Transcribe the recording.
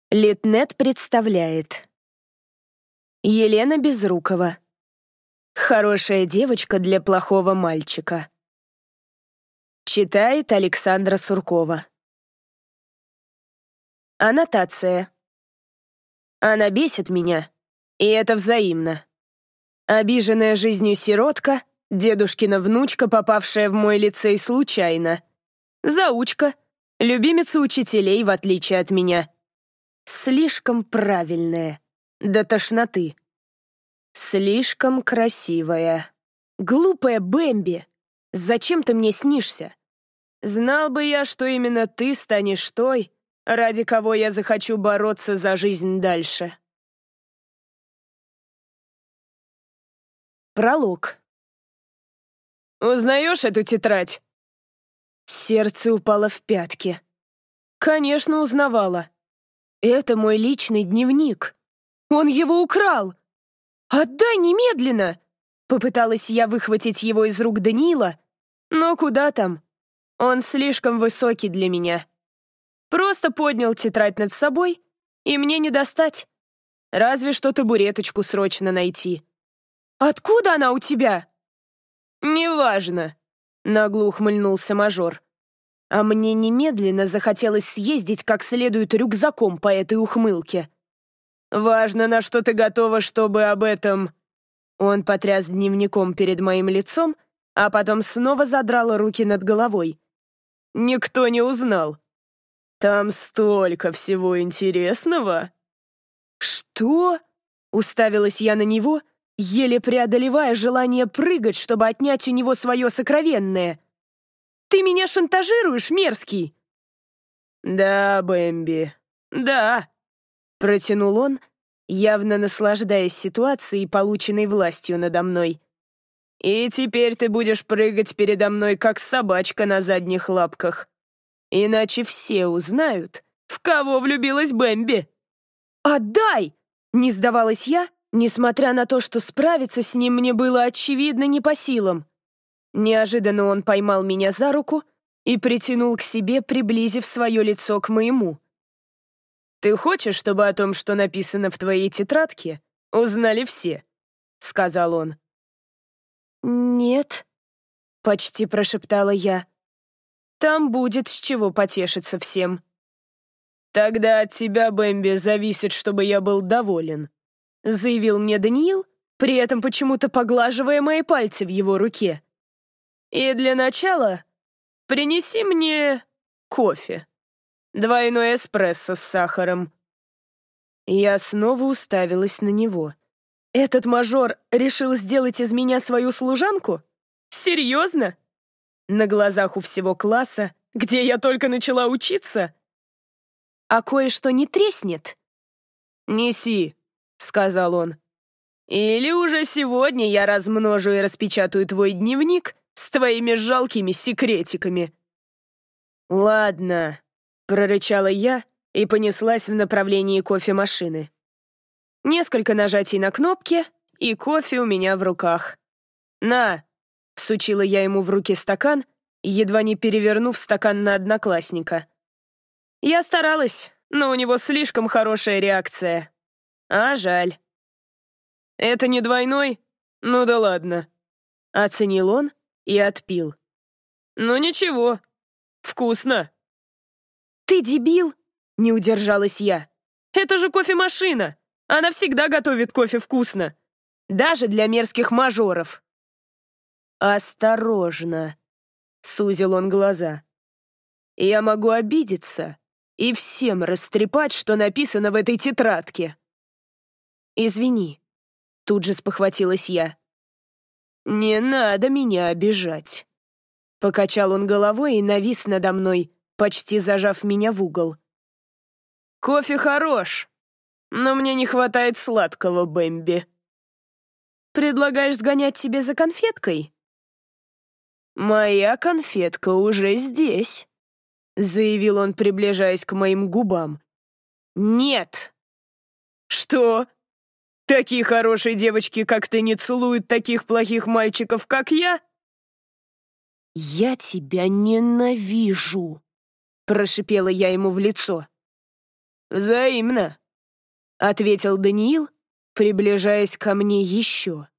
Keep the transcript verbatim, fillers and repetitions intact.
Литнет представляет. Елена Безрукова. Хорошая девочка для плохого мальчика. Читает Александра Суркова. Аннотация. Она бесит меня, и это взаимно. Обиженная жизнью сиротка, дедушкина внучка, попавшая в мой лицей случайно. Заучка, любимица учителей, в отличие от меня. Слишком правильная, до тошноты. Слишком красивая. Глупая Бэмби, зачем ты мне снишься? Знал бы я, что именно ты станешь той, ради кого я захочу бороться за жизнь дальше. Пролог. Узнаешь эту тетрадь? Сердце упало в пятки. Конечно, узнавала. Это мой личный дневник. Он его украл. Отдай немедленно! Попыталась я выхватить его из рук Даниила, но куда там? Он слишком высокий для меня. Просто поднял тетрадь над собой, и мне не достать. Разве что табуреточку срочно найти. «Откуда она у тебя?» «Неважно», — нагло ухмыльнулся мажор. А мне немедленно захотелось съездить как следует рюкзаком по этой ухмылке. «Важно, на что ты готова, чтобы об этом...» Он потряс дневником перед моим лицом, а потом снова задрал руки над головой. «Никто не узнал. Там столько всего интересного». «Что?» — уставилась я на него, еле преодолевая желание прыгать, чтобы отнять у него свое сокровенное. «Ты меня шантажируешь, мерзкий?» «Да, Бэмби, да», — протянул он, явно наслаждаясь ситуацией, полученной властью надо мной. «И теперь ты будешь прыгать передо мной, как собачка на задних лапках. Иначе все узнают, в кого влюбилась Бэмби». «Отдай!» — не сдавалась я, несмотря на то, что справиться с ним мне было очевидно не по силам. Неожиданно он поймал меня за руку и притянул к себе, приблизив свое лицо к моему. «Ты хочешь, чтобы о том, что написано в твоей тетрадке, узнали все?» — сказал он. «Нет», — почти прошептала я. «Там будет с чего потешиться всем». «Тогда от тебя, Бэмби, зависит, чтобы я был доволен», — заявил мне Даниил, при этом почему-то поглаживая мои пальцы в его руке. «И для начала принеси мне кофе. Двойной эспрессо с сахаром». Я снова уставилась на него. Этот мажор решил сделать из меня свою служанку? Серьезно? На глазах у всего класса, где я только начала учиться? А кое-что не треснет? «Неси», — сказал он. «Или уже сегодня я размножу и распечатаю твой дневник с твоими жалкими секретиками». «Ладно», — прорычала я и понеслась в направлении кофемашины. Несколько нажатий на кнопки, и кофе у меня в руках. «На!» — всучила я ему в руки стакан, едва не перевернув стакан на одноклассника. Я старалась, но у него слишком хорошая реакция. А жаль. «Это не двойной? Ну да ладно», — оценил он и отпил. «Ну ничего, вкусно». «Ты дебил?» — не удержалась я. «Это же кофемашина! Она всегда готовит кофе вкусно, даже для мерзких мажоров». «Осторожно», — сузил он глаза. «Я могу обидеться и всем растрепать, что написано в этой тетрадке». «Извини», — тут же спохватилась я. «Не надо меня обижать», — покачал он головой и навис надо мной, почти зажав меня в угол. «Кофе хорош, но мне не хватает сладкого, Бэмби». «Предлагаешь сгонять тебе за конфеткой?» «Моя конфетка уже здесь», — заявил он, приближаясь к моим губам. «Нет». «Что? Такие хорошие девочки, как ты, не целуют таких плохих мальчиков, как я?» «Я тебя ненавижу», — прошипела я ему в лицо. «Взаимно», — ответил Даниил, приближаясь ко мне еще.